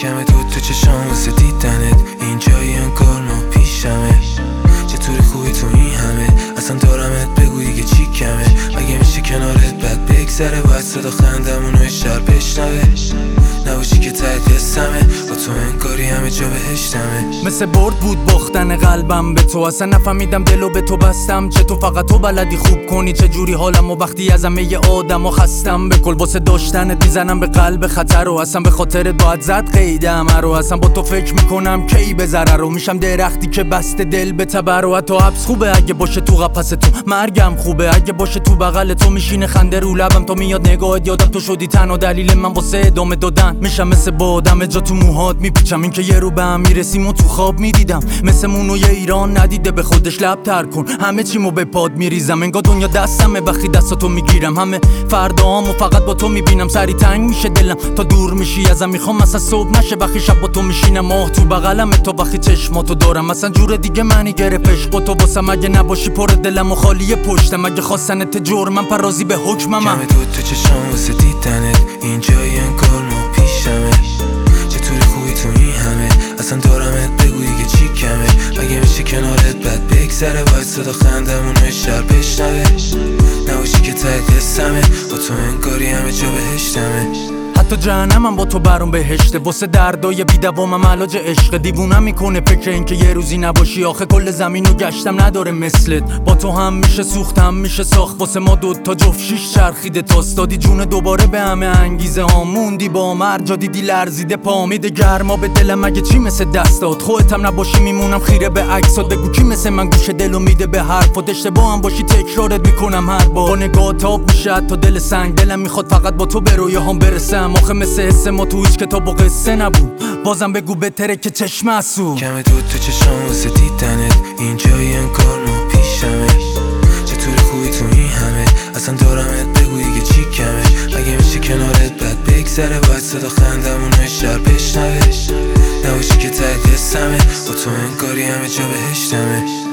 کمه دود تو چشام واسه دیدنت، اینجایی انگار ما پیشمه. چطوری خوبی تو این همه، اصلا دارمت بگو دیگه چی کمه. مگه میشه کنارت بد بگذره، باید صدا خندمونو شهر بشنوه. نباشی که ته قصه‌مه، با تو انگاری همه جا بهشتمه. مثل برد بود باختن قلبم به تو، اصلا نفهمیدم دلو به تو بستم. چه تو فقط تو بلدی خوب کنی چه جوری حالم، و وقتی از همه آدم و خستم به کل واسه داشتنت میزنم به قلب خطر. و اصلا به خاطرت باید زد قیدم رو، اصلا با تو فکر میکنم کی به ضرر رو. میشم درختی که بسته دل به تبر، و حتی حبس خوبه اگه باشه تو قفس تو، مرگم خوبه اگه باشه تو بغل تو. میشینه خنده رو لبم تا میاد نگاهت، یادم تو شدی تنها دلیل من واسه ادامه دادن. میشم مثل بادم جا تو موهات میپیچم، این که یه رو به هم میرسیم و تو خواب میدیدم. مثل مونوی ایران ندیده به خودش لب تر کن، همه چیمو به پاد میریزم. انگار دنیا دستمه وقتی دستاتو میگیرم، همه فرداهامو فقط با تو میبینم. سری تنگ میشه دلم تا دور میشی ازم، میخوام مثلا صبح نشه وقتی شب با تو میشینم. ماه تو بغلمه تا وقتی چشماتو دارم، مثلا جور دیگه منی گرفتش با تو واسم. اگه نباشی پر دلم و خالی پشتم، اگه خواستنت جرمم پرازی به حکمم. کمه دود تو چشام واسه دیدنت، اینجایی انگار ما پیشمه. چطوری خوبی تو این همه، اصلا دارمت بگو دیگه چی کمه. مگه میشه کنارت بد بگذره، باید صدا خندمونو شهر بشنوه. نباشی که ته قصه‌مه، با تو انگاری همه جا بهشتمه. حتی جهنمم با تو برام بهشته، واسه دردای بی‌دوامم علاج عشق. دیوونم میکنه فکر اینکه یه روزی نباشی، آخه کل زمینو گشتم نداره مثلت. با تو هم میشه سوخت هم میشه ساخت، واسه ما دوتا جفت شیش چرخیده تاست. دادی جون دوباره به همه انگیزه ها، موندی با مرجا دیدی لرزیده پا. میده گرما به دلم مگه چی مثل دستات، خودت هم نباشی میمونم خیره به عکسات. بگو کی مثل من گوش دلو میده به حرفات، اشتباه هم باشی تکرارت میکنم هر بار. با نگاه تاب میشه تا دل سنگ، دلم میخواد فقط با تو به رویاهام برسم. آخه مثل حس ما تو هیچ کتاب و قصه نبود، بازم بگو بهتره که چشم اسو. کمه دود تو چشام واسه دیدنت، اینجایی انگار ما پیشمه. چطوری خوبی تو این همه، اصلا دارمت بگو دیگه چی کمه. مگه میشه کنارت بد بگذره، باید صدا خندمونو شهر بشنوه. نباشی که ته قصه‌مه، با تو انگاری همه جا بهشتمه.